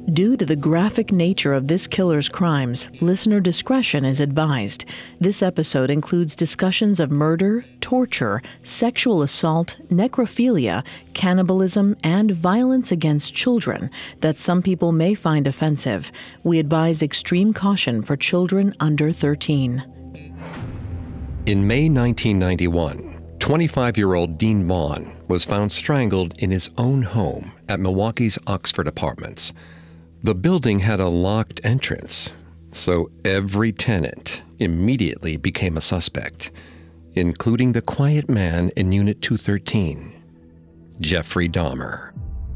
Due to the graphic nature of this killer's crimes, listener discretion is advised. This episode includes discussions of murder, torture, sexual assault, necrophilia, cannibalism, and violence against children that some people may find offensive. We advise extreme caution for children under 13. In May 1991, 25-year-old Dean Vaughn was found strangled in his own home at Milwaukee's Oxford Apartments. The building had a locked entrance, so every tenant immediately became a suspect, including the quiet man in Unit 213, Jeffrey Dahmer.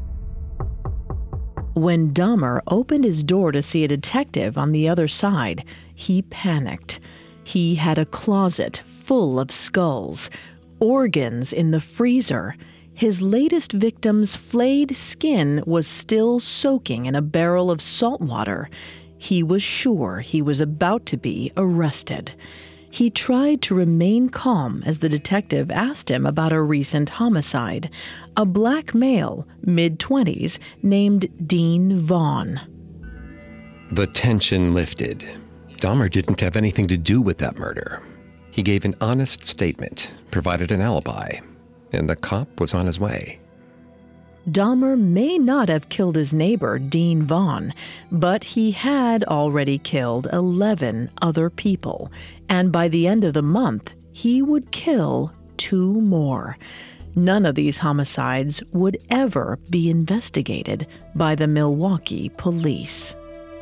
When Dahmer opened his door to see a detective on the other side, he panicked. He had a closet full of skulls, organs in the freezer. His latest victim's flayed skin was still soaking in a barrel of salt water. He was sure he was about to be arrested. He tried to remain calm as the detective asked him about a recent homicide. A black male, mid-20s, named Dean Vaughn. The tension lifted. Dahmer didn't have anything to do with that murder. He gave an honest statement, provided an alibi, and the cop was on his way. Dahmer may not have killed his neighbor, Dean Vaughn, but he had already killed 11 other people, and by the end of the month, he would kill 2 more. None of these homicides would ever be investigated by the Milwaukee police.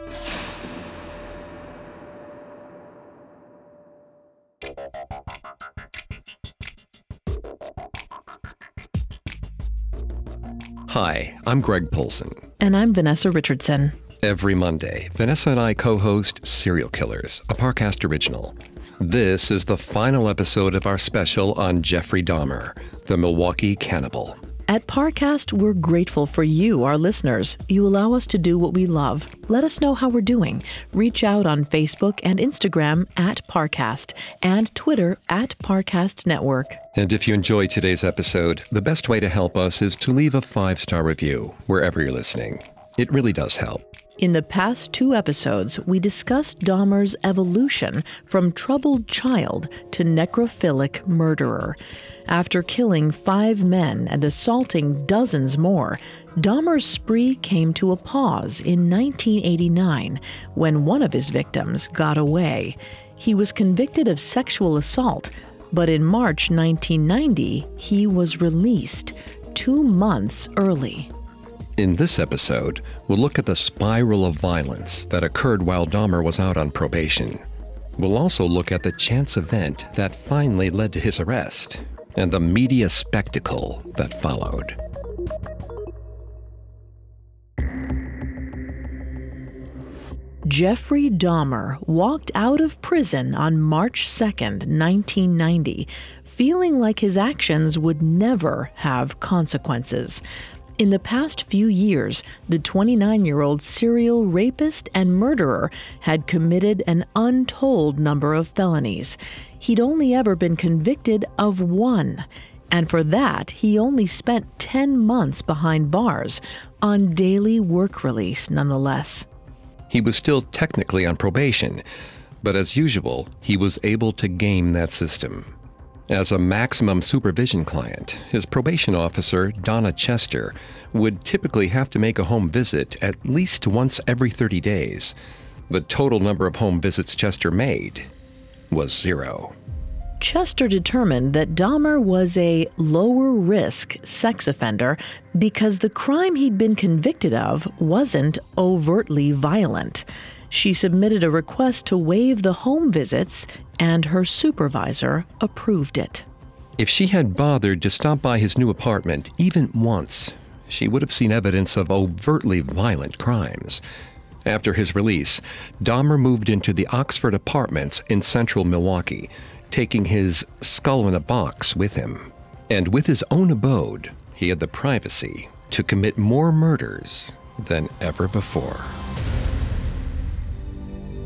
Hi, I'm Greg Polson. And I'm Vanessa Richardson. Every Monday, Vanessa and I co-host Serial Killers, a Parcast original. This is the final episode of our special on Jeffrey Dahmer, the Milwaukee cannibal. At Parcast, we're grateful for you, our listeners. You allow us to do what we love. Let us know how we're doing. Reach out on Facebook and Instagram at Parcast and Twitter at Parcast Network. And if you enjoyed today's episode, the best way to help us is to leave a 5-star review wherever you're listening. It really does help. In the past 2 episodes, we discussed Dahmer's evolution from troubled child to necrophilic murderer. After killing 5 men and assaulting dozens more, Dahmer's spree came to a pause in 1989 when one of his victims got away. He was convicted of sexual assault, but in March 1990, he was released 2 months early. In this episode, we'll look at the spiral of violence that occurred while Dahmer was out on probation. We'll also look at the chance event that finally led to his arrest and the media spectacle that followed. Jeffrey Dahmer walked out of prison on March 2nd, 1990, feeling like his actions would never have consequences. In the past few years, the 29-year-old serial rapist and murderer had committed an untold number of felonies. He'd only ever been convicted of 1, and for that, he only spent 10 months behind bars, on daily work release nonetheless. He was still technically on probation, but as usual, he was able to game that system. As a maximum supervision client, his probation officer, Donna Chester, would typically have to make a home visit at least once every 30 days. The total number of home visits Chester made was 0. Chester determined that Dahmer was a lower-risk sex offender because the crime he'd been convicted of wasn't overtly violent. She submitted a request to waive the home visits, and her supervisor approved it. If she had bothered to stop by his new apartment even once, she would have seen evidence of overtly violent crimes. After his release, Dahmer moved into the Oxford Apartments in central Milwaukee, taking his skull in a box with him. And with his own abode, he had the privacy to commit more murders than ever before.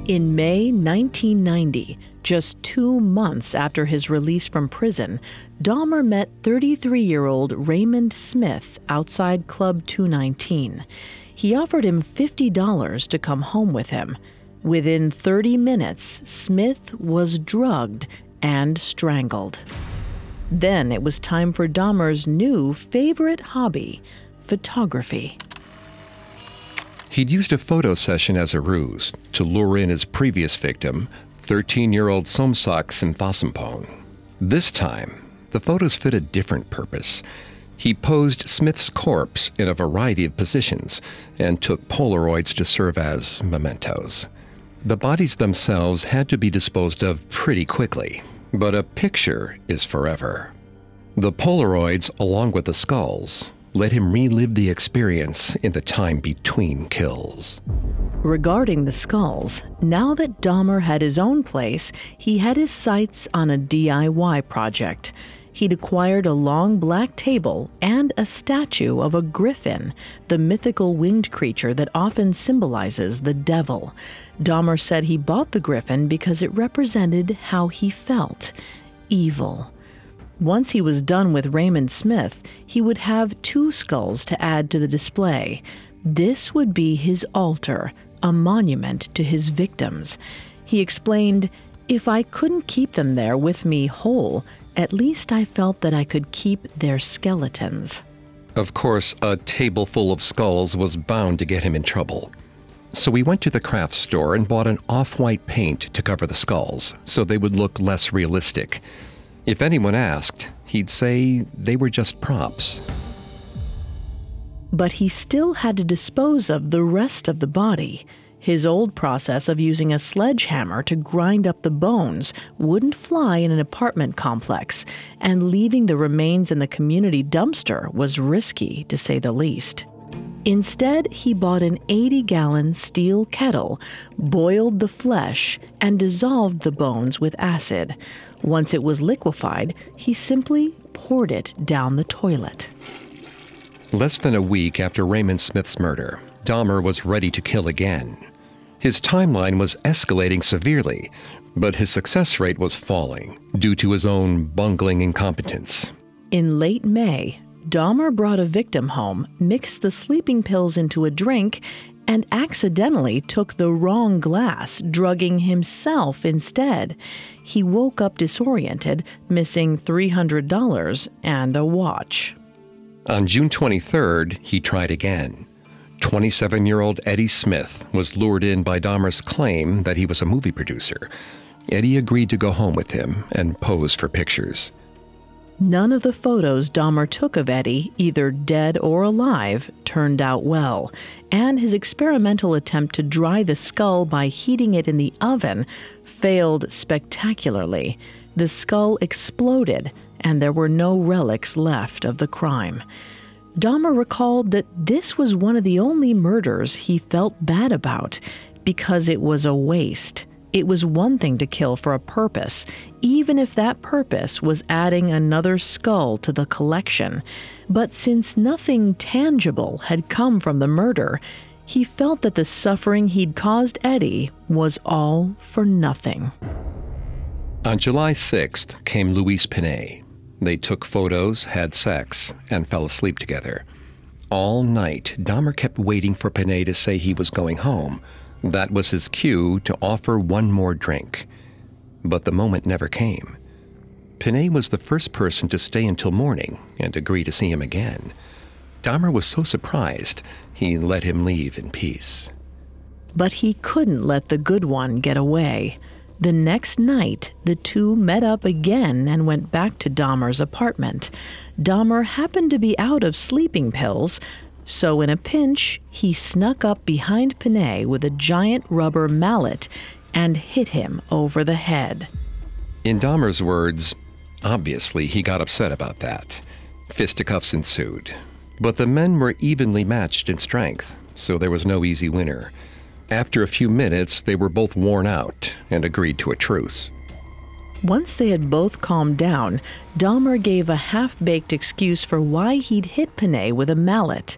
In May 1990, just 2 months after his release from prison, Dahmer met 33-year-old Raymond Smith outside Club 219. He offered him $50 to come home with him. Within 30 minutes, Smith was drugged and strangled. Then it was time for Dahmer's new favorite hobby, photography. He'd used a photo session as a ruse to lure in his previous victim, 13-year-old Somsak Sinthasampong. This time, the photos fit a different purpose. He posed Smith's corpse in a variety of positions and took Polaroids to serve as mementos. The bodies themselves had to be disposed of pretty quickly, but a picture is forever. The Polaroids, along with the skulls, let him relive the experience in the time between kills. Regarding the skulls, now that Dahmer had his own place, he had his sights on a DIY project. He'd acquired a long black table and a statue of a griffin, the mythical winged creature that often symbolizes the devil. Dahmer said he bought the griffin because it represented how he felt: evil. Once he was done with Raymond Smith, he would have 2 skulls to add to the display. This would be his altar, a monument to his victims. He explained, "If I couldn't keep them there with me whole, at least I felt that I could keep their skeletons." Of course, a table full of skulls was bound to get him in trouble. So we went to the craft store and bought an off-white paint to cover the skulls, so they would look less realistic. If anyone asked, he'd say they were just props. But he still had to dispose of the rest of the body. His old process of using a sledgehammer to grind up the bones wouldn't fly in an apartment complex, and leaving the remains in the community dumpster was risky, to say the least. Instead, he bought an 80-gallon steel kettle, boiled the flesh, and dissolved the bones with acid. Once it was liquefied, he simply poured it down the toilet. Less than a week after Raymond Smith's murder, Dahmer was ready to kill again. His timeline was escalating severely, but his success rate was falling due to his own bungling incompetence. In late May, Dahmer brought a victim home, mixed the sleeping pills into a drink, and accidentally took the wrong glass, drugging himself instead. He woke up disoriented, missing $300 and a watch. On June 23rd, he tried again. 27-year-old Eddie Smith was lured in by Dahmer's claim that he was a movie producer. Eddie agreed to go home with him and pose for pictures. None of the photos Dahmer took of Eddie, either dead or alive, turned out well, and his experimental attempt to dry the skull by heating it in the oven failed spectacularly. The skull exploded, and there were no relics left of the crime. Dahmer recalled that this was one of the only murders he felt bad about, because it was a waste. It was one thing to kill for a purpose, even if that purpose was adding another skull to the collection. But since nothing tangible had come from the murder, he felt that the suffering he'd caused Eddie was all for nothing. On July 6th came Luis Pinay. They took photos, had sex, and fell asleep together. All night, Dahmer kept waiting for Pinay to say he was going home. That was his cue to offer one more drink. But the moment never came. Pinay was the first person to stay until morning and agree to see him again. Dahmer was so surprised, he let him leave in peace. But he couldn't let the good one get away. The next night, the two met up again and went back to Dahmer's apartment. Dahmer happened to be out of sleeping pills, so in a pinch, he snuck up behind Pinay with a giant rubber mallet and hit him over the head. In Dahmer's words, obviously he got upset about that. Fisticuffs ensued. But the men were evenly matched in strength, so there was no easy winner. After a few minutes, they were both worn out and agreed to a truce. Once they had both calmed down, Dahmer gave a half-baked excuse for why he'd hit Pinay with a mallet.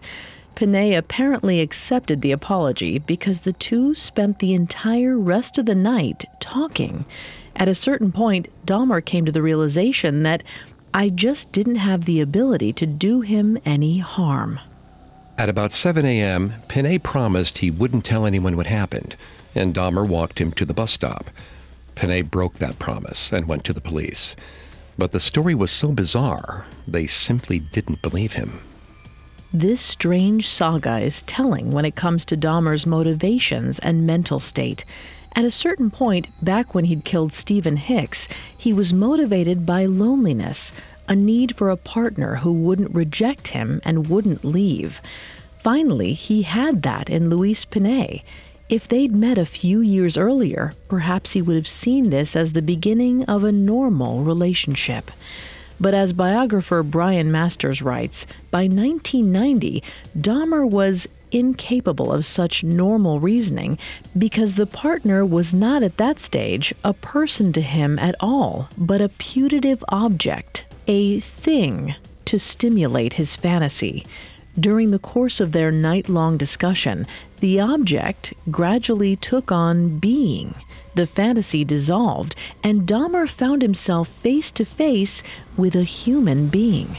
Panay apparently accepted the apology because the two spent the entire rest of the night talking. At a certain point, Dahmer came to the realization that I just didn't have the ability to do him any harm. At about 7 a.m., Panay promised he wouldn't tell anyone what happened, and Dahmer walked him to the bus stop. Panay broke that promise and went to the police. But the story was so bizarre, they simply didn't believe him. This strange saga is telling when it comes to Dahmer's motivations and mental state. At a certain point, back when he'd killed Stephen Hicks, he was motivated by loneliness, a need for a partner who wouldn't reject him and wouldn't leave. Finally, he had that in Luis Panay. If they'd met a few years earlier, perhaps he would have seen this as the beginning of a normal relationship. But as biographer Brian Masters writes, by 1990, Dahmer was incapable of such normal reasoning because the partner was not at that stage a person to him at all, but a putative object, a thing to stimulate his fantasy. During the course of their night-long discussion, the object gradually took on being. The fantasy dissolved, and Dahmer found himself face to face with a human being.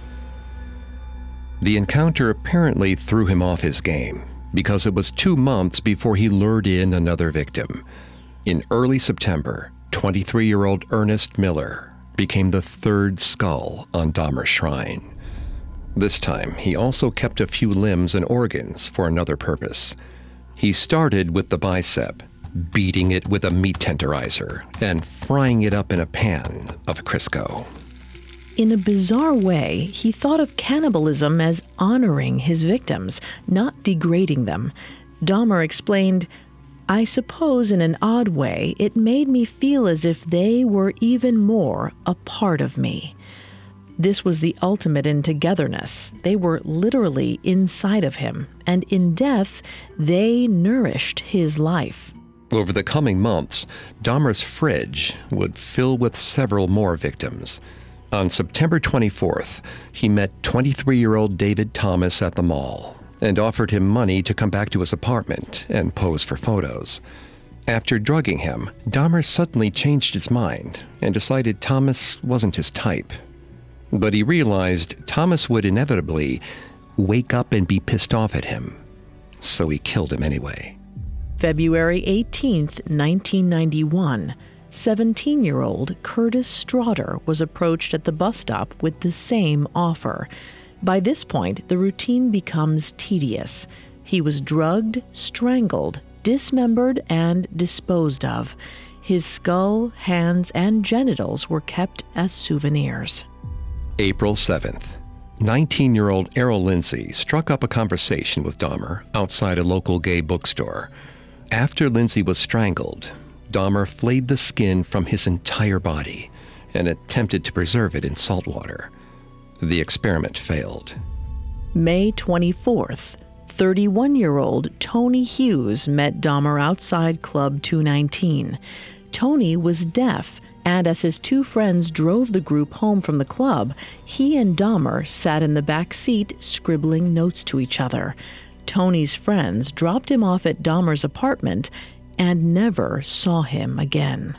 The encounter apparently threw him off his game because it was 2 months before he lured in another victim. In early September, 23-year-old Ernest Miller became the third skull on Dahmer's shrine. This time, he also kept a few limbs and organs for another purpose. He started with the bicep, beating it with a meat tenderizer and frying it up in a pan of Crisco. In a bizarre way, he thought of cannibalism as honoring his victims, not degrading them. Dahmer explained, "I suppose in an odd way it made me feel as if they were even more a part of me." This was the ultimate in togetherness. They were literally inside of him, and in death, they nourished his life. Over the coming months, Dahmer's fridge would fill with several more victims. On September 24th, he met 23-year-old David Thomas at the mall and offered him money to come back to his apartment and pose for photos. After drugging him, Dahmer suddenly changed his mind and decided Thomas wasn't his type. But he realized Thomas would inevitably wake up and be pissed off at him, so he killed him anyway. February 18th, 1991, 17-year-old Curtis Straughter was approached at the bus stop with the same offer. By this point, the routine becomes tedious. He was drugged, strangled, dismembered, and disposed of. His skull, hands, and genitals were kept as souvenirs. April 7th. 19-year-old Errol Lindsay struck up a conversation with Dahmer outside a local gay bookstore. After Lindsay was strangled, Dahmer flayed the skin from his entire body and attempted to preserve it in salt water. The experiment failed. May 24th, 31-year-old Tony Hughes met Dahmer outside Club 219. Tony was deaf, and as his two friends drove the group home from the club, he and Dahmer sat in the back seat scribbling notes to each other. Tony's friends dropped him off at Dahmer's apartment and never saw him again.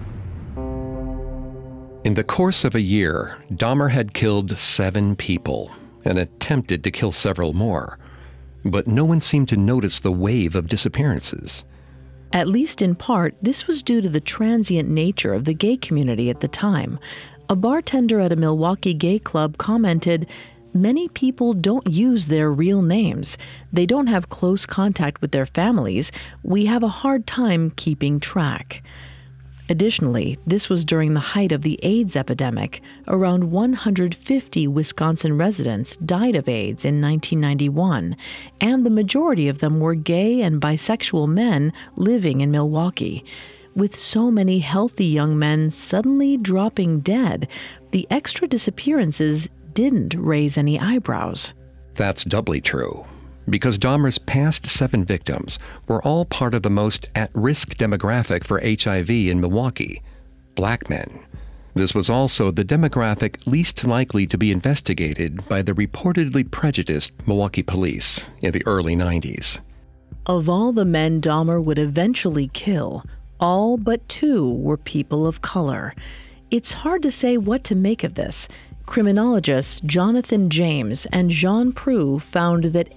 In the course of a year, Dahmer had killed 7 people and attempted to kill several more, but no one seemed to notice the wave of disappearances. At least in part, this was due to the transient nature of the gay community at the time. A bartender at a Milwaukee gay club commented, "Many people don't use their real names. They don't have close contact with their families. We have a hard time keeping track." Additionally, this was during the height of the AIDS epidemic. Around 150 Wisconsin residents died of AIDS in 1991, and the majority of them were gay and bisexual men living in Milwaukee. With so many healthy young men suddenly dropping dead, the extra disappearances didn't raise any eyebrows. That's doubly true, because Dahmer's past 7 victims were all part of the most at-risk demographic for HIV in Milwaukee, black men. This was also the demographic least likely to be investigated by the reportedly prejudiced Milwaukee police in the early 90s. Of all the men Dahmer would eventually kill, all but 2 were people of color. It's hard to say what to make of this. Criminologists Jonathan James and Jean Prue found that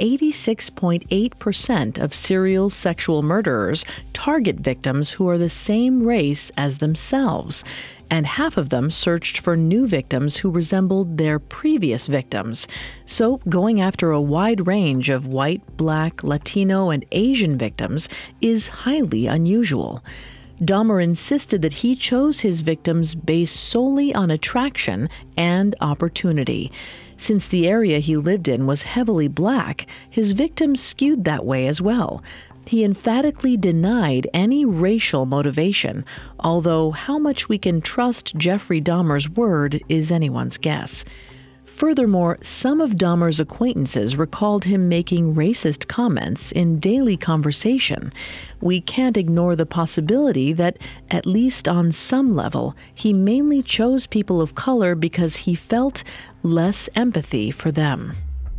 86.8% of serial sexual murderers target victims who are the same race as themselves, and half of them searched for new victims who resembled their previous victims. So going after a wide range of white, black, Latino, and Asian victims is highly unusual. Dahmer insisted that he chose his victims based solely on attraction and opportunity. Since the area he lived in was heavily black, his victims skewed that way as well. He emphatically denied any racial motivation, although how much we can trust Jeffrey Dahmer's word is anyone's guess. Furthermore, some of Dahmer's acquaintances recalled him making racist comments in daily conversation. We can't ignore the possibility that, at least on some level, he mainly chose people of color because he felt less empathy for them.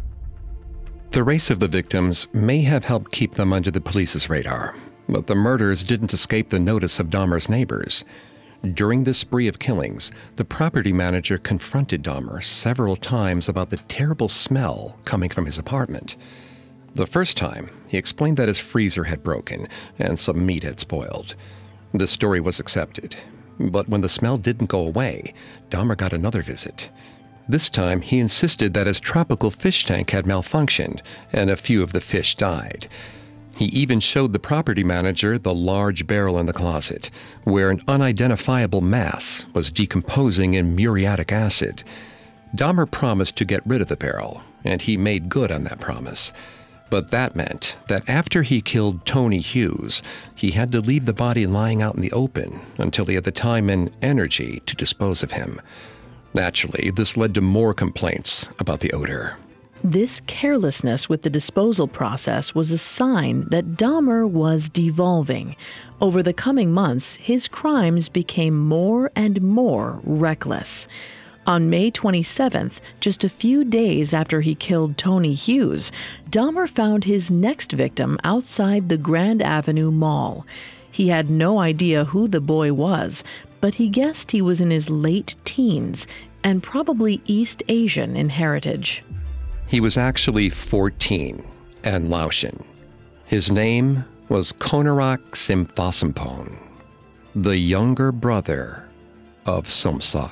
The race of the victims may have helped keep them under the police's radar, but the murders didn't escape the notice of Dahmer's neighbors. During this spree of killings, the property manager confronted Dahmer several times about the terrible smell coming from his apartment. The first time, he explained that his freezer had broken and some meat had spoiled. The story was accepted, but when the smell didn't go away, Dahmer got another visit. This time, he insisted that his tropical fish tank had malfunctioned and a few of the fish died. He even showed the property manager the large barrel in the closet, where an unidentifiable mass was decomposing in muriatic acid. Dahmer promised to get rid of the barrel, and he made good on that promise. But that meant that after he killed Tony Hughes, he had to leave the body lying out in the open until he had the time and energy to dispose of him. Naturally, this led to more complaints about the odor. This carelessness with the disposal process was a sign that Dahmer was devolving. Over the coming months, his crimes became more and more reckless. On May 27th, just a few days after he killed Tony Hughes, Dahmer found his next victim outside the Grand Avenue Mall. He had no idea who the boy was, but he guessed he was in his late teens and probably East Asian in heritage. He was actually 14 and Laotian. His name was Konarak Simthasampong, the younger brother of Somsak.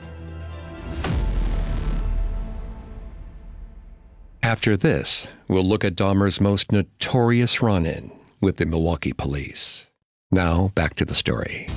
After this, we'll look at Dahmer's most notorious run-in with the Milwaukee police. Now, back to the story.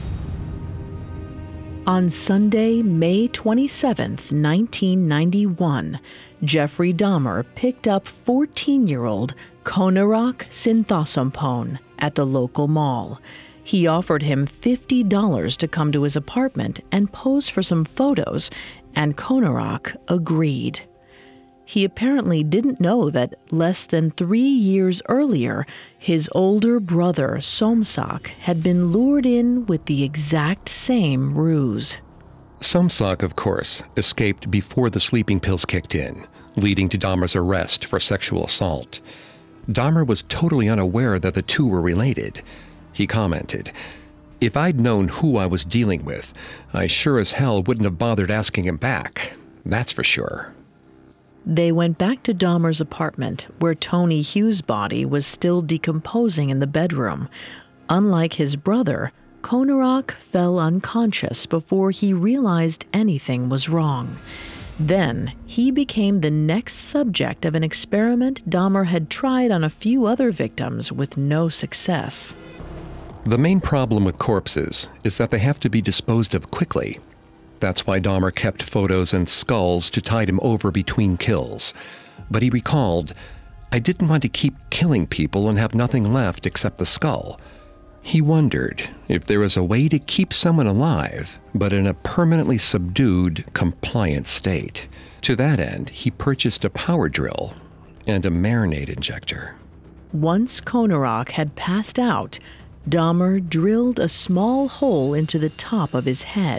On Sunday, May 27, 1991, Jeffrey Dahmer picked up 14-year-old Konarak Simthasampong at the local mall. He offered him $50 to come to his apartment and pose for some photos, and Konarak agreed. He apparently didn't know that less than 3 years earlier, his older brother, Somsak, had been lured in with the exact same ruse. Somsak, of course, escaped before the sleeping pills kicked in, leading to Dahmer's arrest for sexual assault. Dahmer was totally unaware that the two were related. He commented, "If I'd known who I was dealing with, I sure as hell wouldn't have bothered asking him back. That's for sure." They went back to Dahmer's apartment, where Tony Hughes' body was still decomposing in the bedroom. Unlike his brother, Konarak fell unconscious before he realized anything was wrong. Then, he became the next subject of an experiment Dahmer had tried on a few other victims with no success. The main problem with corpses is that they have to be disposed of quickly. That's why Dahmer kept photos and skulls to tide him over between kills. But he recalled, "I didn't want to keep killing people and have nothing left except the skull." He wondered if there was a way to keep someone alive, but in a permanently subdued, compliant state. To that end, he purchased a power drill and a marinade injector. Once Konarak had passed out, Dahmer drilled a small hole into the top of his head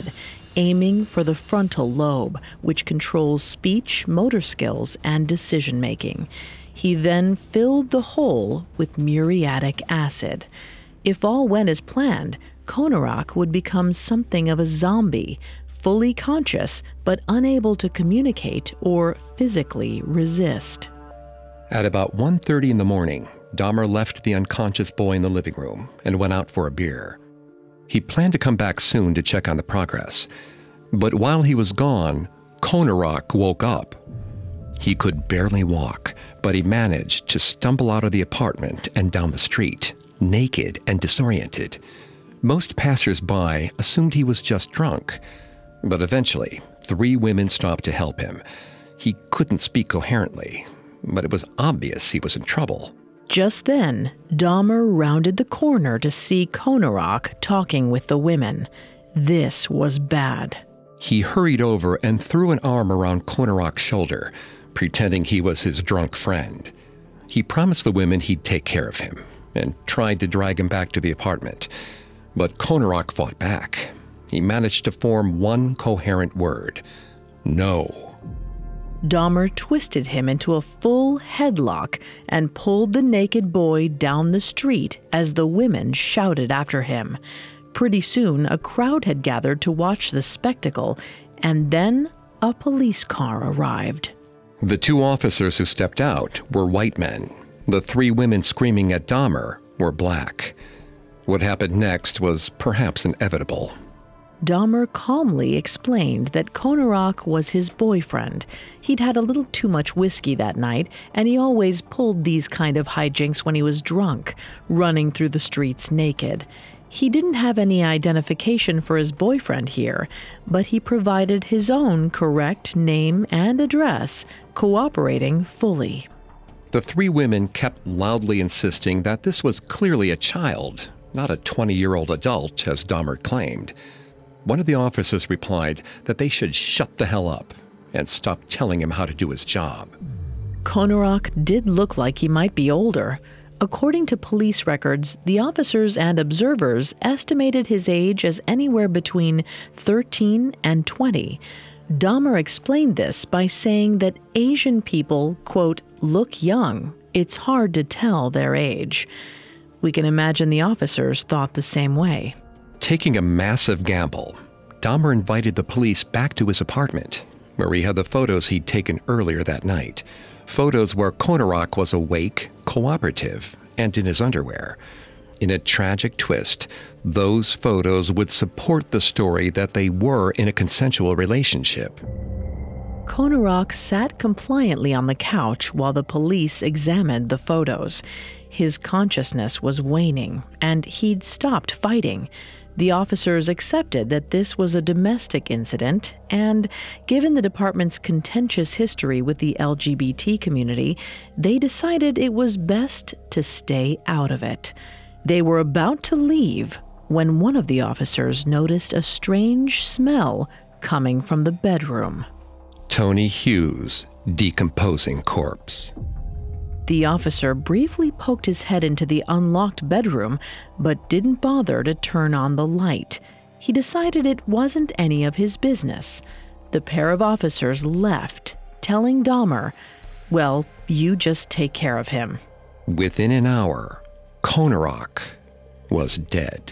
aiming for the frontal lobe, which controls speech, motor skills, and decision-making. He then filled the hole with muriatic acid. If all went as planned, Konarak would become something of a zombie, fully conscious but unable to communicate or physically resist. At about 1:30 in the morning, Dahmer left the unconscious boy in the living room and went out for a beer. He planned to come back soon to check on the progress. But while he was gone, Konarak woke up. He could barely walk, but he managed to stumble out of the apartment and down the street, naked and disoriented. Most passers-by assumed he was just drunk, but eventually 3 women stopped to help him. He couldn't speak coherently, but it was obvious he was in trouble. Just then, Dahmer rounded the corner to see Konarak talking with the women. This was bad. He hurried over and threw an arm around Konarak's shoulder, pretending he was his drunk friend. He promised the women he'd take care of him and tried to drag him back to the apartment. But Konarak fought back. He managed to form one coherent word: no. Dahmer twisted him into a full headlock and pulled the naked boy down the street as the women shouted after him. Pretty soon, a crowd had gathered to watch the spectacle, and then a police car arrived. The 2 officers who stepped out were white men. The 3 women screaming at Dahmer were black. What happened next was perhaps inevitable. Dahmer calmly explained that Konarak was his boyfriend. He'd had a little too much whiskey that night, and he always pulled these kind of hijinks when he was drunk, running through the streets naked. He didn't have any identification for his boyfriend here, but he provided his own correct name and address, cooperating fully. The 3 women kept loudly insisting that this was clearly a child, not a 20-year-old adult, as Dahmer claimed. One of the officers replied that they should shut the hell up and stop telling him how to do his job. Konarak did look like he might be older. According to police records, the officers and observers estimated his age as anywhere between 13 and 20. Dahmer explained this by saying that Asian people, quote, look young. It's hard to tell their age. We can imagine the officers thought the same way. Taking a massive gamble, Dahmer invited the police back to his apartment, where he had the photos he'd taken earlier that night. Photos where Konarak was awake, cooperative, and in his underwear. In a tragic twist, those photos would support the story that they were in a consensual relationship. Konarak sat compliantly on the couch while the police examined the photos. His consciousness was waning, and he'd stopped fighting. The officers accepted that this was a domestic incident, and given the department's contentious history with the LGBT community, they decided it was best to stay out of it. They were about to leave when one of the officers noticed a strange smell coming from the bedroom. Tony Hughes' decomposing corpse. The officer briefly poked his head into the unlocked bedroom, but didn't bother to turn on the light. He decided it wasn't any of his business. The pair of officers left, telling Dahmer, well, you just take care of him. Within an hour, Konarak was dead.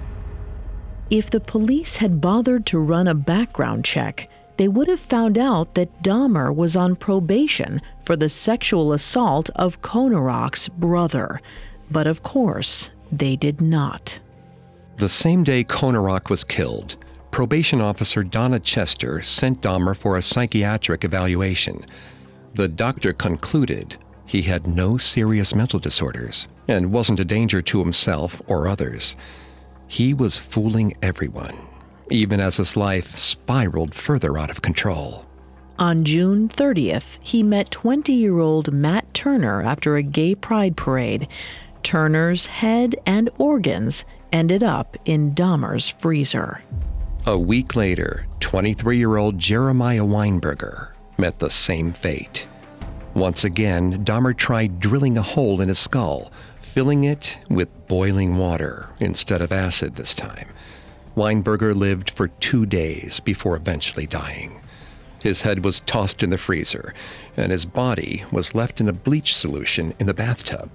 If the police had bothered to run a background check, they would have found out that Dahmer was on probation for the sexual assault of Konarak's brother. But of course, they did not. The same day Konarak was killed, probation officer Donna Chester sent Dahmer for a psychiatric evaluation. The doctor concluded he had no serious mental disorders and wasn't a danger to himself or others. He was fooling everyone, even as his life spiraled further out of control. On June 30th, he met 20-year-old Matt Turner after a gay pride parade. Turner's head and organs ended up in Dahmer's freezer. A week later, 23-year-old Jeremiah Weinberger met the same fate. Once again, Dahmer tried drilling a hole in his skull, filling it with boiling water instead of acid this time. Weinberger lived for 2 days before eventually dying. His head was tossed in the freezer, and his body was left in a bleach solution in the bathtub.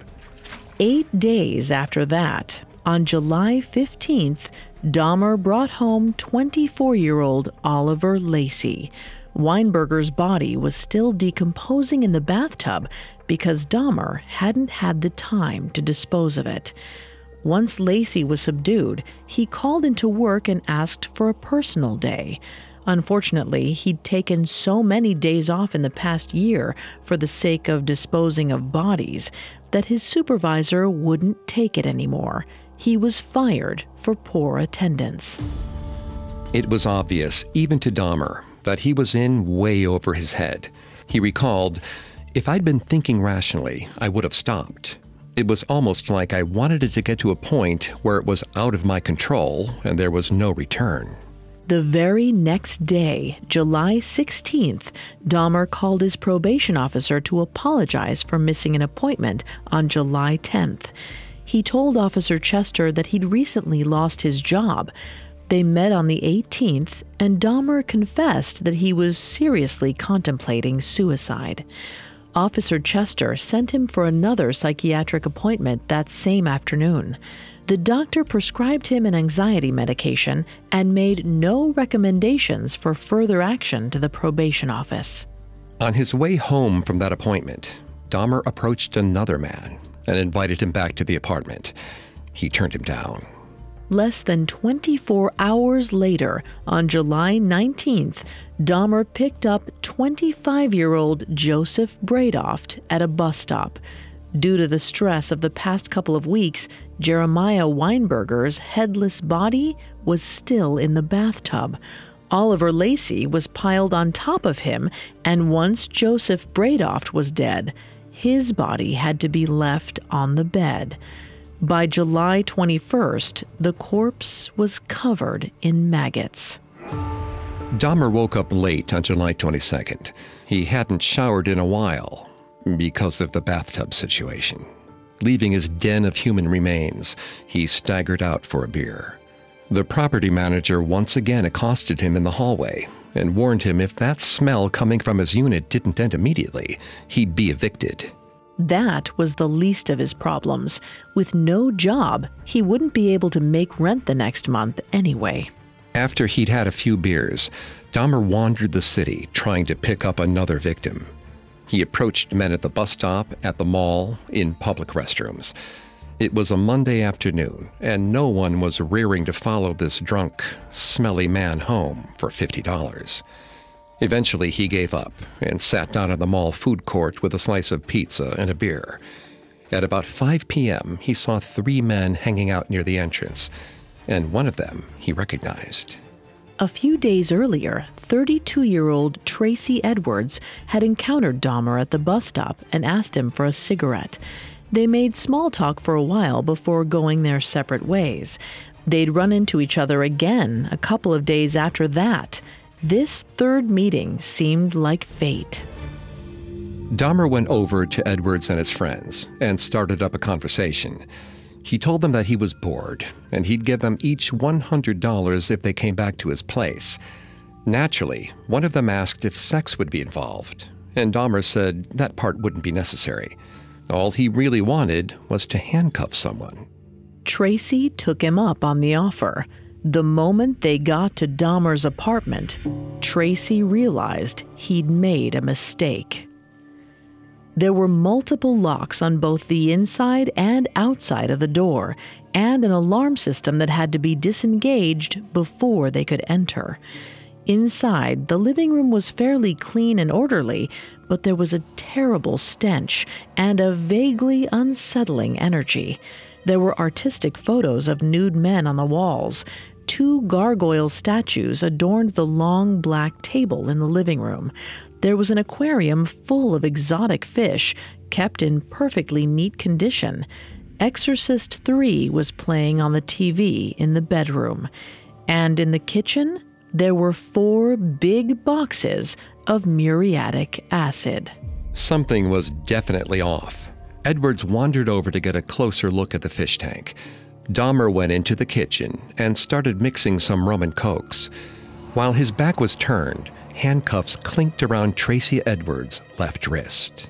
8 days after that, on July 15th, Dahmer brought home 24-year-old Oliver Lacey. Weinberger's body was still decomposing in the bathtub because Dahmer hadn't had the time to dispose of it. Once Lacey was subdued, he called into work and asked for a personal day. Unfortunately, he'd taken so many days off in the past year for the sake of disposing of bodies that his supervisor wouldn't take it anymore. He was fired for poor attendance. It was obvious, even to Dahmer, that he was in way over his head. He recalled, "If I'd been thinking rationally, I would have stopped. It was almost like I wanted it to get to a point where it was out of my control and there was no return." The very next day, July 16th, Dahmer called his probation officer to apologize for missing an appointment on July 10th. He told Officer Chester that he'd recently lost his job. They met on the 18th, and Dahmer confessed that he was seriously contemplating suicide. Officer Chester sent him for another psychiatric appointment that same afternoon. The doctor prescribed him an anxiety medication and made no recommendations for further action to the probation office. On his way home from that appointment, Dahmer approached another man and invited him back to the apartment. He turned him down. Less than 24 hours later, on July 19th, Dahmer picked up 25-year-old Joseph Bradoft at a bus stop. Due to the stress of the past couple of weeks, Jeremiah Weinberger's headless body was still in the bathtub. Oliver Lacey was piled on top of him, and once Joseph Bradoft was dead, his body had to be left on the bed. By July 21st, the corpse was covered in maggots. Dahmer woke up late on July 22nd. He hadn't showered in a while because of the bathtub situation. Leaving his den of human remains, he staggered out for a beer. The property manager once again accosted him in the hallway and warned him if that smell coming from his unit didn't end immediately, he'd be evicted. That was the least of his problems. With no job, he wouldn't be able to make rent the next month anyway. After he'd had a few beers, Dahmer wandered the city trying to pick up another victim. He approached men at the bus stop, at the mall, in public restrooms. It was a Monday afternoon, and no one was rearing to follow this drunk, smelly man home for $50. Eventually, he gave up and sat down at the mall food court with a slice of pizza and a beer. At about 5 p.m., he saw 3 men hanging out near the entrance, and one of them he recognized. A few days earlier, 32-year-old Tracy Edwards had encountered Dahmer at the bus stop and asked him for a cigarette. They made small talk for a while before going their separate ways. They'd run into each other again a couple of days after that. This third meeting seemed like fate. Dahmer went over to Edwards and his friends and started up a conversation. He told them that he was bored, and he'd give them each $100 if they came back to his place. Naturally, one of them asked if sex would be involved, and Dahmer said that part wouldn't be necessary. All he really wanted was to handcuff someone. Tracy took him up on the offer. The moment they got to Dahmer's apartment, Tracy realized he'd made a mistake. There were multiple locks on both the inside and outside of the door, and an alarm system that had to be disengaged before they could enter. Inside, the living room was fairly clean and orderly, but there was a terrible stench and a vaguely unsettling energy. There were artistic photos of nude men on the walls. 2 gargoyle statues adorned the long black table in the living room. There was an aquarium full of exotic fish, kept in perfectly neat condition. Exorcist 3 was playing on the TV in the bedroom. And in the kitchen, there were 4 big boxes of muriatic acid. Something was definitely off. Edwards wandered over to get a closer look at the fish tank. Dahmer went into the kitchen and started mixing some rum and cokes. While his back was turned, handcuffs clinked around Tracy Edwards' left wrist.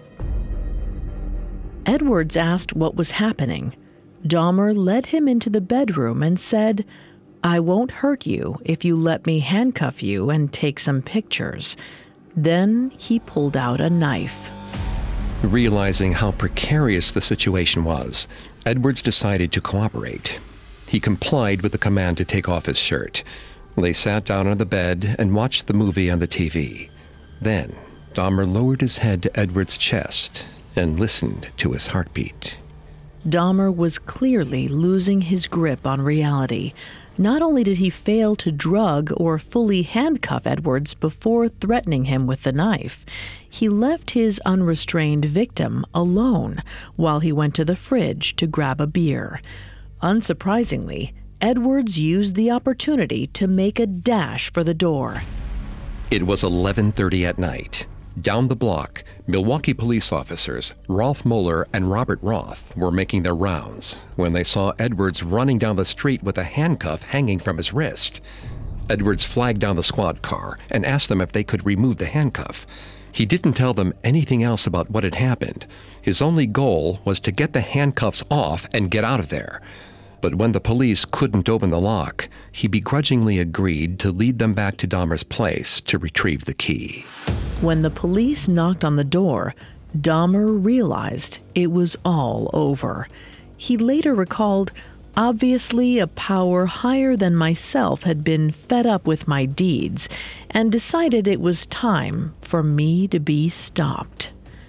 Edwards asked what was happening. Dahmer led him into the bedroom and said, "I won't hurt you if you let me handcuff you and take some pictures." Then he pulled out a knife. Realizing how precarious the situation was, Edwards decided to cooperate. He complied with the command to take off his shirt. They sat down on the bed and watched the movie on the TV. Then, Dahmer lowered his head to Edwards' chest and listened to his heartbeat. Dahmer was clearly losing his grip on reality. Not only did he fail to drug or fully handcuff Edwards before threatening him with the knife, he left his unrestrained victim alone while he went to the fridge to grab a beer. Unsurprisingly, Edwards used the opportunity to make a dash for the door. It was 11:30 at night. Down the block, Milwaukee police officers Rolf Mueller and Robert Roth were making their rounds when they saw Edwards running down the street with a handcuff hanging from his wrist. Edwards flagged down the squad car and asked them if they could remove the handcuff. He didn't tell them anything else about what had happened. His only goal was to get the handcuffs off and get out of there. But when the police couldn't open the lock, he begrudgingly agreed to lead them back to Dahmer's place to retrieve the key. When the police knocked on the door, Dahmer realized it was all over. He later recalled, "Obviously, a power higher than myself had been fed up with my deeds and decided it was time for me to be stopped."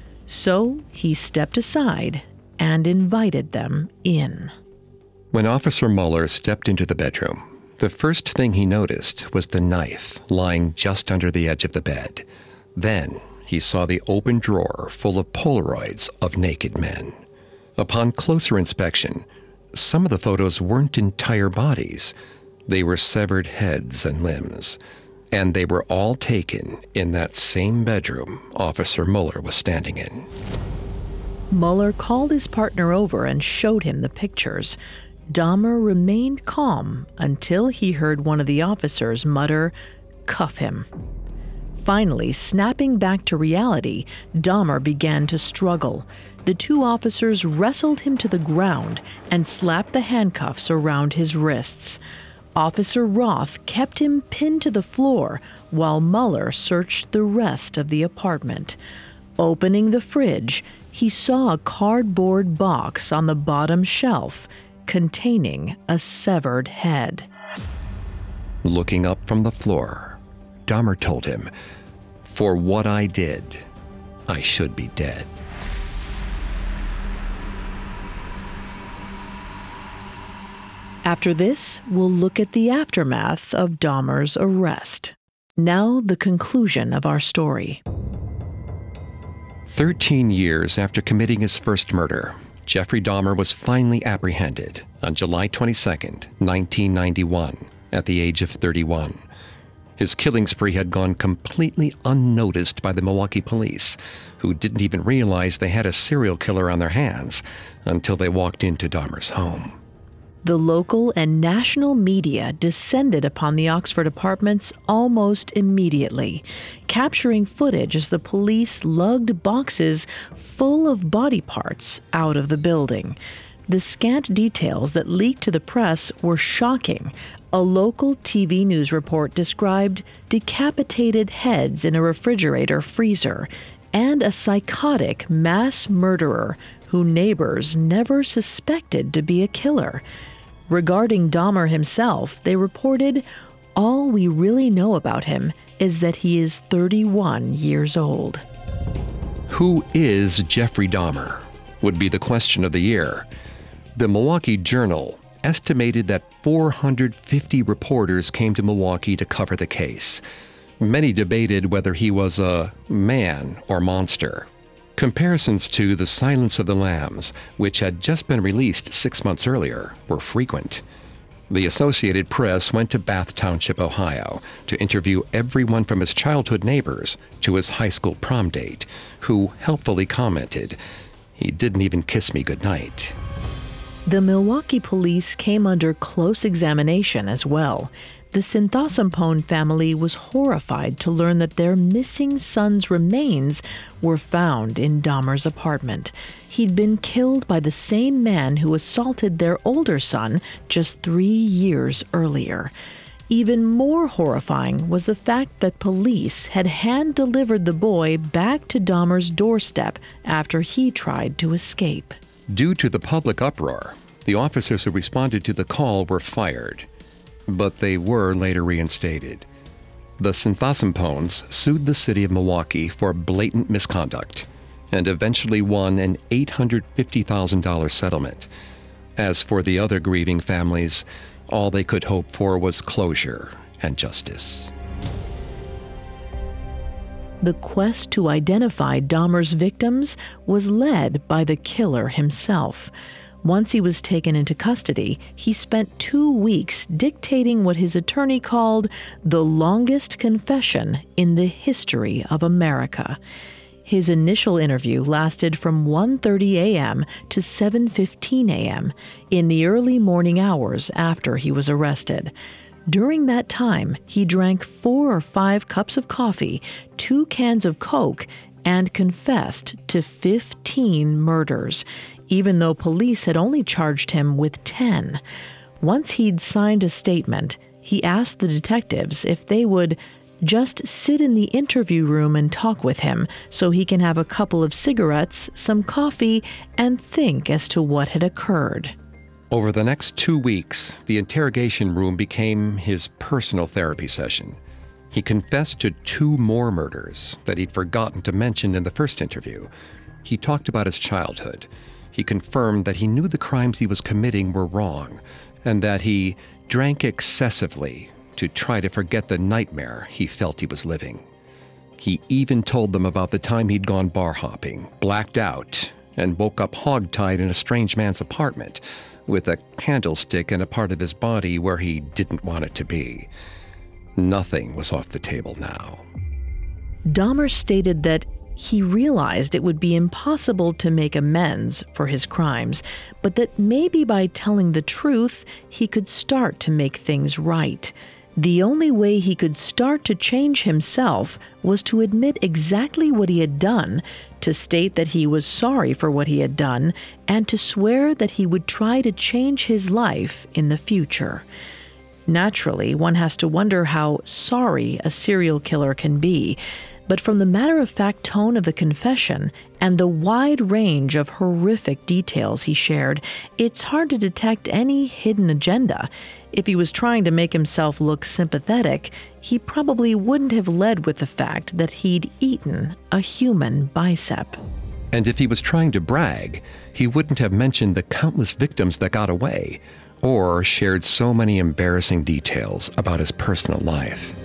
So he stepped aside and invited them in. When Officer Mueller stepped into the bedroom, the first thing he noticed was the knife lying just under the edge of the bed. Then he saw the open drawer full of Polaroids of naked men. Upon closer inspection, some of the photos weren't entire bodies. They were severed heads and limbs. And they were all taken in that same bedroom Officer Mueller was standing in. Mueller called his partner over and showed him the pictures. Dahmer remained calm until he heard one of the officers mutter, "Cuff him." Finally, snapping back to reality, Dahmer began to struggle. The two officers wrestled him to the ground and slapped the handcuffs around his wrists. Officer Roth kept him pinned to the floor while Mueller searched the rest of the apartment. Opening the fridge, he saw a cardboard box on the bottom shelf containing a severed head. Looking up from the floor, Dahmer told him, "For what I did, I should be dead." After this, we'll look at the aftermath of Dahmer's arrest. Now, the conclusion of our story. 13 years after committing his first murder, Jeffrey Dahmer was finally apprehended on July 22, 1991, at the age of 31. His killing spree had gone completely unnoticed by the Milwaukee police, who didn't even realize they had a serial killer on their hands until they walked into Dahmer's home. The local and national media descended upon the Oxford apartments almost immediately, capturing footage as the police lugged boxes full of body parts out of the building. The scant details that leaked to the press were shocking. A local TV news report described decapitated heads in a refrigerator freezer and a psychotic mass murderer who neighbors never suspected to be a killer. Regarding Dahmer himself, they reported, "All we really know about him is that he is 31 years old." Who is Jeffrey Dahmer? Would be the question of the year. The Milwaukee Journal estimated that 450 reporters came to Milwaukee to cover the case. Many debated whether he was a man or monster. Comparisons to The Silence of the Lambs, which had just been released 6 months earlier, were frequent. The Associated Press went to Bath Township, Ohio, to interview everyone from his childhood neighbors to his high school prom date, who helpfully commented, "He didn't even kiss me goodnight." The Milwaukee police came under close examination as well. The Sinthasampone family was horrified to learn that their missing son's remains were found in Dahmer's apartment. He'd been killed by the same man who assaulted their older son just 3 years earlier. Even more horrifying was the fact that police had hand-delivered the boy back to Dahmer's doorstep after he tried to escape. Due to the public uproar, the officers who responded to the call were fired, but they were later reinstated. The Sinthasampones sued the city of Milwaukee for blatant misconduct and eventually won an $850,000 settlement. As for the other grieving families, all they could hope for was closure and justice. The quest to identify Dahmer's victims was led by the killer himself. Once he was taken into custody, he spent 2 weeks dictating what his attorney called the longest confession in the history of America. His initial interview lasted from 1:30 a.m. to 7:15 a.m. in the early morning hours after he was arrested. During that time, he drank 4 or 5 cups of coffee, 2 cans of Coke, and confessed to 15 murders, even though police had only charged him with 10. Once he'd signed a statement, he asked the detectives if they would just sit in the interview room and talk with him so he can have a couple of cigarettes, some coffee, and think as to what had occurred. Over the next 2 weeks, the interrogation room became his personal therapy session. He confessed to 2 more murders that he'd forgotten to mention in the first interview. He talked about his childhood. He confirmed that he knew the crimes he was committing were wrong and that he drank excessively to try to forget the nightmare he felt he was living. He even told them about the time he'd gone bar hopping, blacked out, and woke up hogtied in a strange man's apartment with a candlestick in a part of his body where he didn't want it to be. Nothing was off the table now. Dahmer stated that he realized it would be impossible to make amends for his crimes, but that maybe by telling the truth, he could start to make things right. The only way he could start to change himself was to admit exactly what he had done, to state that he was sorry for what he had done, and to swear that he would try to change his life in the future. Naturally, one has to wonder how sorry a serial killer can be. But from the matter-of-fact tone of the confession and the wide range of horrific details he shared, it's hard to detect any hidden agenda. If he was trying to make himself look sympathetic, he probably wouldn't have led with the fact that he'd eaten a human bicep. And if he was trying to brag, he wouldn't have mentioned the countless victims that got away, or shared so many embarrassing details about his personal life.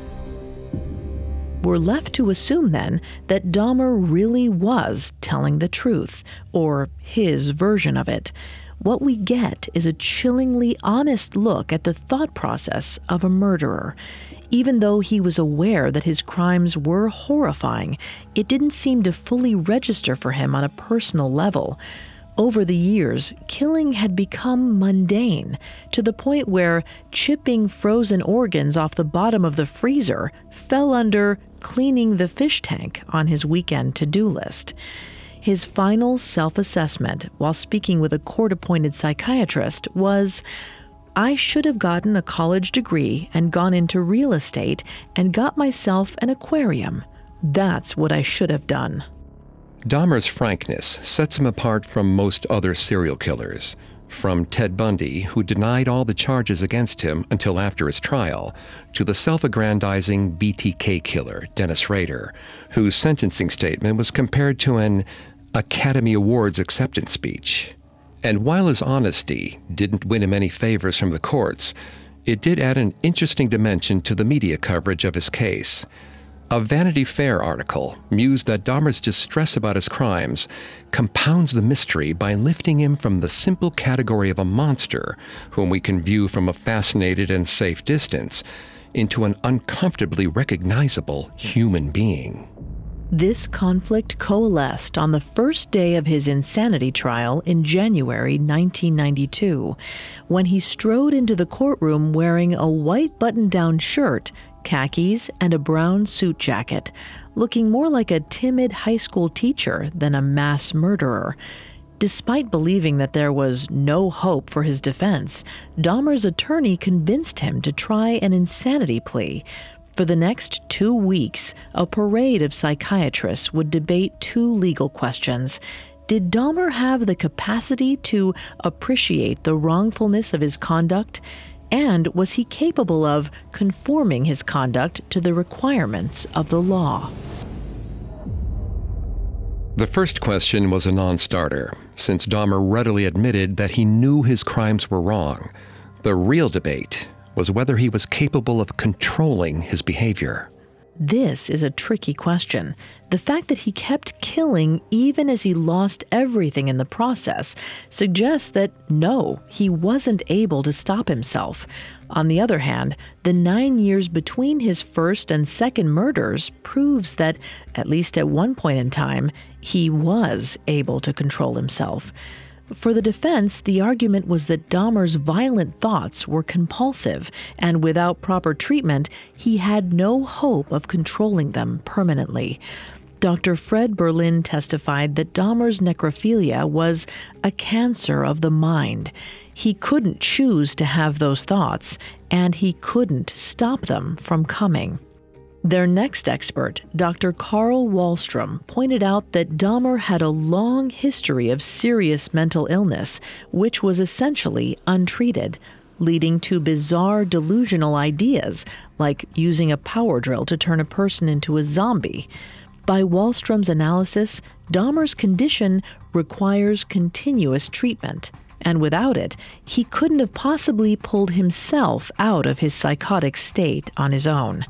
We're left to assume then that Dahmer really was telling the truth, or his version of it. What we get is a chillingly honest look at the thought process of a murderer. Even though he was aware that his crimes were horrifying, it didn't seem to fully register for him on a personal level. Over the years, killing had become mundane, to the point where chipping frozen organs off the bottom of the freezer fell under cleaning the fish tank on his weekend to-do list. His final self-assessment, while speaking with a court-appointed psychiatrist, was, "I should have gotten a college degree and gone into real estate and got myself an aquarium. That's what I should have done." Dahmer's frankness sets him apart from most other serial killers, from Ted Bundy, who denied all the charges against him until after his trial, to the self-aggrandizing BTK killer, Dennis Rader, whose sentencing statement was compared to an Academy Awards acceptance speech. And while his honesty didn't win him any favors from the courts, it did add an interesting dimension to the media coverage of his case. A Vanity Fair article mused that Dahmer's distress about his crimes compounds the mystery by lifting him from the simple category of a monster, whom we can view from a fascinated and safe distance, into an uncomfortably recognizable human being. This conflict coalesced on the first day of his insanity trial in January 1992, when he strode into the courtroom wearing a white button-down shirt, khakis, and a brown suit jacket, looking more like a timid high school teacher than a mass murderer. Despite believing that there was no hope for his defense, Dahmer's attorney convinced him to try an insanity plea. For the next 2 weeks, a parade of psychiatrists would debate two legal questions. Did Dahmer have the capacity to appreciate the wrongfulness of his conduct? And was he capable of conforming his conduct to the requirements of the law? The first question was a non-starter, since Dahmer readily admitted that he knew his crimes were wrong. The real debate was whether he was capable of controlling his behavior. This is a tricky question. The fact that he kept killing even as he lost everything in the process suggests that no, he wasn't able to stop himself. On the other hand, the 9 years between his first and second murders proves that, at least at one point in time, he was able to control himself. For the defense, the argument was that Dahmer's violent thoughts were compulsive, and without proper treatment, he had no hope of controlling them permanently. Dr. Fred Berlin testified that Dahmer's necrophilia was a cancer of the mind. He couldn't choose to have those thoughts, and he couldn't stop them from coming. Their next expert, Dr. Carl Wallstrom, pointed out that Dahmer had a long history of serious mental illness, which was essentially untreated, leading to bizarre delusional ideas, like using a power drill to turn a person into a zombie. By Wallstrom's analysis, Dahmer's condition requires continuous treatment, and without it, he couldn't have possibly pulled himself out of his psychotic state on his own.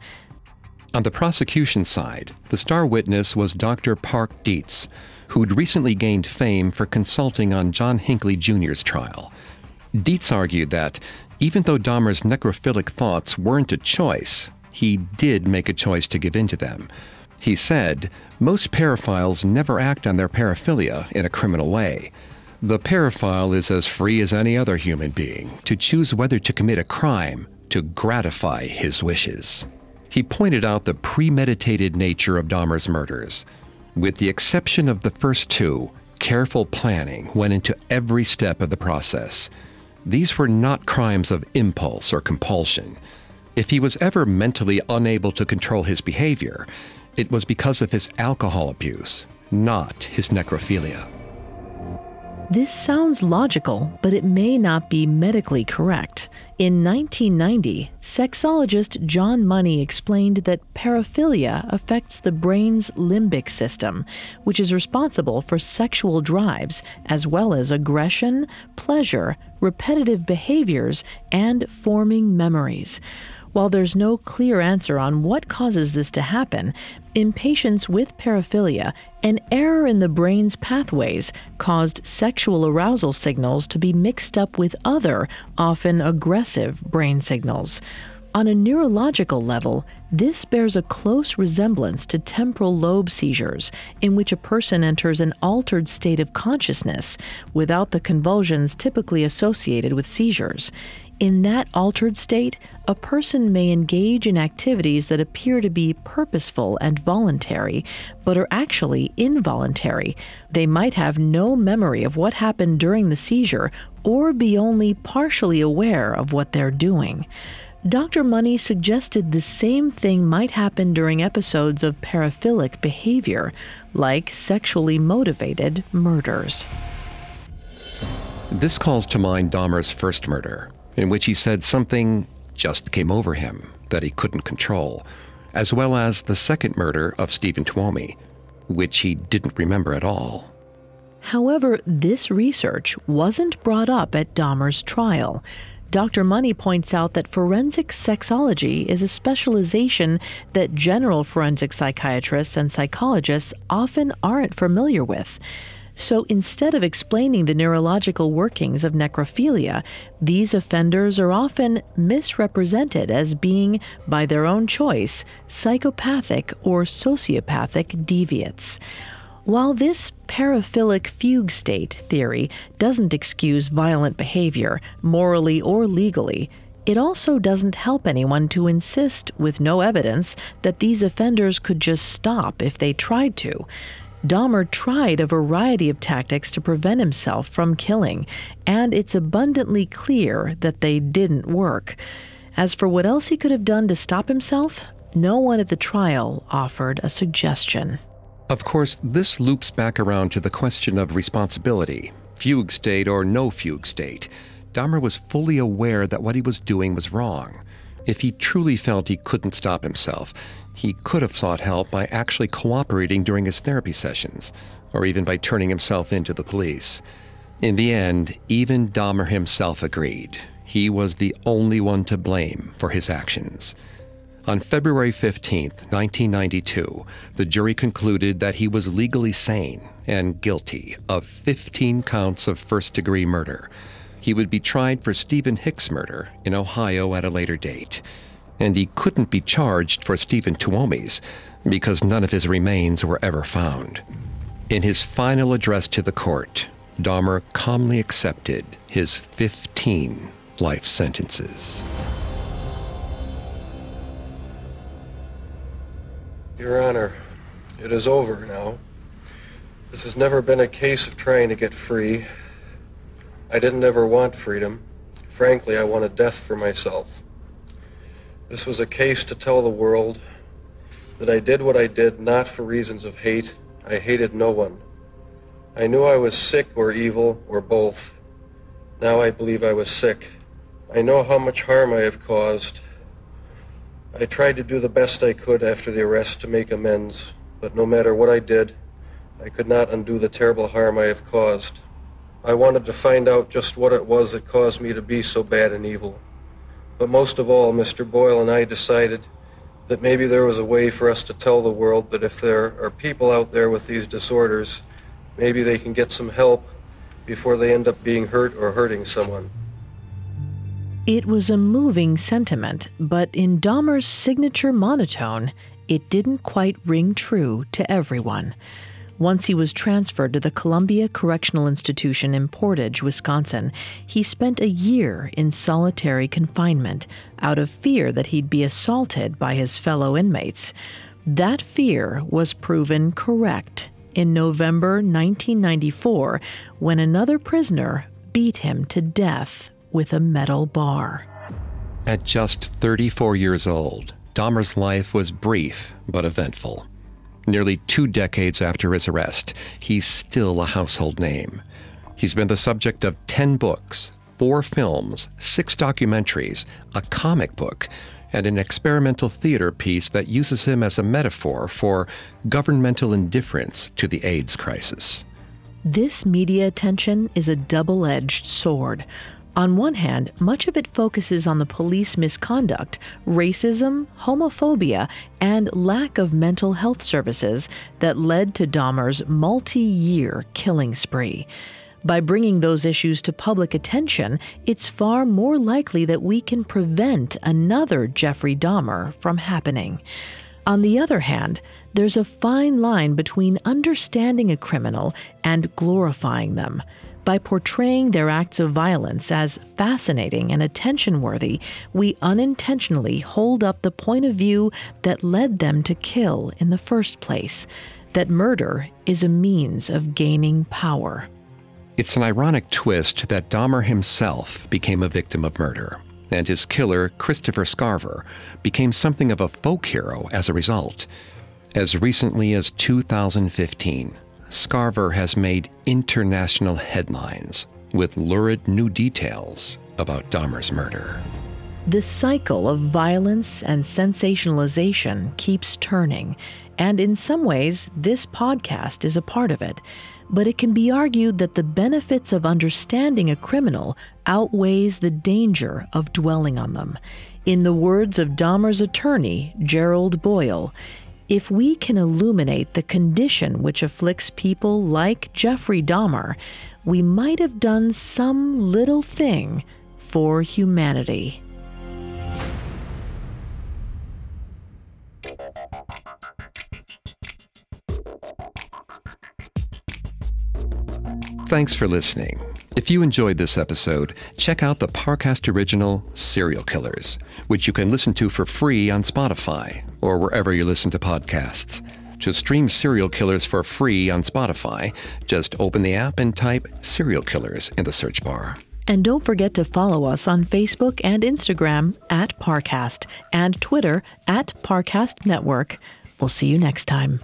On the prosecution side, the star witness was Dr. Park Dietz, who'd recently gained fame for consulting on John Hinckley Jr.'s trial. Dietz argued that, even though Dahmer's necrophilic thoughts weren't a choice, he did make a choice to give in to them. He said, most paraphiles never act on their paraphilia in a criminal way. The paraphile is as free as any other human being to choose whether to commit a crime to gratify his wishes. He pointed out the premeditated nature of Dahmer's murders. With the exception of the first two, careful planning went into every step of the process. These were not crimes of impulse or compulsion. If he was ever mentally unable to control his behavior, it was because of his alcohol abuse, not his necrophilia. This sounds logical, but it may not be medically correct. In 1990, sexologist John Money explained that paraphilia affects the brain's limbic system, which is responsible for sexual drives, as well as aggression, pleasure, repetitive behaviors, and forming memories. While there's no clear answer on what causes this to happen, in patients with paraphilia, an error in the brain's pathways caused sexual arousal signals to be mixed up with other, often aggressive, brain signals. On a neurological level, this bears a close resemblance to temporal lobe seizures, in which a person enters an altered state of consciousness without the convulsions typically associated with seizures. In that altered state, a person may engage in activities that appear to be purposeful and voluntary, but are actually involuntary. They might have no memory of what happened during the seizure, or be only partially aware of what they're doing. Dr. Money suggested the same thing might happen during episodes of paraphilic behavior, like sexually motivated murders. This calls to mind Dahmer's first murder, in which he said something just came over him that he couldn't control, as well as the second murder of Stephen Tuomi, which he didn't remember at all. However, this research wasn't brought up at Dahmer's trial. Dr. Money points out that forensic sexology is a specialization that general forensic psychiatrists and psychologists often aren't familiar with. So instead of explaining the neurological workings of necrophilia, these offenders are often misrepresented as being, by their own choice, psychopathic or sociopathic deviates. While this paraphilic fugue state theory doesn't excuse violent behavior, morally or legally, it also doesn't help anyone to insist, with no evidence, that these offenders could just stop if they tried to. Dahmer tried a variety of tactics to prevent himself from killing, and it's abundantly clear that they didn't work. As for what else he could have done to stop himself, no one at the trial offered a suggestion. Of course, this loops back around to the question of responsibility, fugue state or no fugue state. Dahmer was fully aware that what he was doing was wrong. If he truly felt he couldn't stop himself, he could have sought help by actually cooperating during his therapy sessions, or even by turning himself in to the police. In the end, even Dahmer himself agreed. He was the only one to blame for his actions. On February 15, 1992, the jury concluded that he was legally sane and guilty of 15 counts of first-degree murder. He would be tried for Stephen Hicks' murder in Ohio at a later date. And he couldn't be charged for Stephen Tuomi's because none of his remains were ever found. In his final address to the court, Dahmer calmly accepted his 15 life sentences. Your Honor, it is over now. This has never been a case of trying to get free. I didn't ever want freedom. Frankly, I wanted death for myself. This was a case to tell the world that I did what I did not for reasons of hate. I hated no one. I knew I was sick or evil or both. Now I believe I was sick. I know how much harm I have caused. I tried to do the best I could after the arrest to make amends, but no matter what I did, I could not undo the terrible harm I have caused. I wanted to find out just what it was that caused me to be so bad and evil. But most of all, Mr. Boyle and I decided that maybe there was a way for us to tell the world that if there are people out there with these disorders, maybe they can get some help before they end up being hurt or hurting someone. It was a moving sentiment, but in Dahmer's signature monotone, it didn't quite ring true to everyone. Once he was transferred to the Columbia Correctional Institution in Portage, Wisconsin, he spent a year in solitary confinement out of fear that he'd be assaulted by his fellow inmates. That fear was proven correct in November 1994 when another prisoner beat him to death with a metal bar. At just 34 years old, Dahmer's life was brief but eventful. Nearly 2 decades after his arrest, he's still a household name. He's been the subject of 10 books, 4 films, 6 documentaries, a comic book, and an experimental theater piece that uses him as a metaphor for governmental indifference to the AIDS crisis. This media attention is a double-edged sword. On one hand, much of it focuses on the police misconduct, racism, homophobia, and lack of mental health services that led to Dahmer's multi-year killing spree. By bringing those issues to public attention, it's far more likely that we can prevent another Jeffrey Dahmer from happening. On the other hand, there's a fine line between understanding a criminal and glorifying them. By portraying their acts of violence as fascinating and attention-worthy, we unintentionally hold up the point of view that led them to kill in the first place, that murder is a means of gaining power. It's an ironic twist that Dahmer himself became a victim of murder, and his killer, Christopher Scarver, became something of a folk hero as a result. As recently as 2015, Scarver has made international headlines with lurid new details about Dahmer's murder. The cycle of violence and sensationalization keeps turning, and in some ways, this podcast is a part of it. But it can be argued that the benefits of understanding a criminal outweighs the danger of dwelling on them. In the words of Dahmer's attorney, Gerald Boyle, If we can illuminate the condition which afflicts people like Jeffrey Dahmer, we might have done some little thing for humanity. Thanks for listening. If you enjoyed this episode, check out the Parcast original Serial Killers, which you can listen to for free on Spotify or wherever you listen to podcasts. To stream Serial Killers for free on Spotify, just open the app and type Serial Killers in the search bar. And don't forget to follow us on Facebook and Instagram at Parcast and Twitter at Parcast Network. We'll see you next time.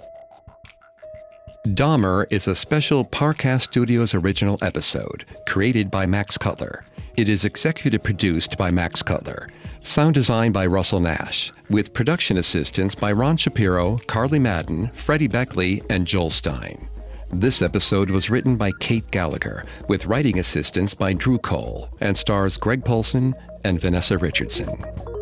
Dahmer is a special Parcast Studios original episode created by Max Cutler. It is executive produced by Max Cutler. Sound design by Russell Nash, with production assistance by Ron Shapiro, Carly Madden, Freddie Beckley, and Joel Stein. This episode was written by Kate Gallagher, with writing assistance by Drew Cole, and stars Greg Polson and Vanessa Richardson.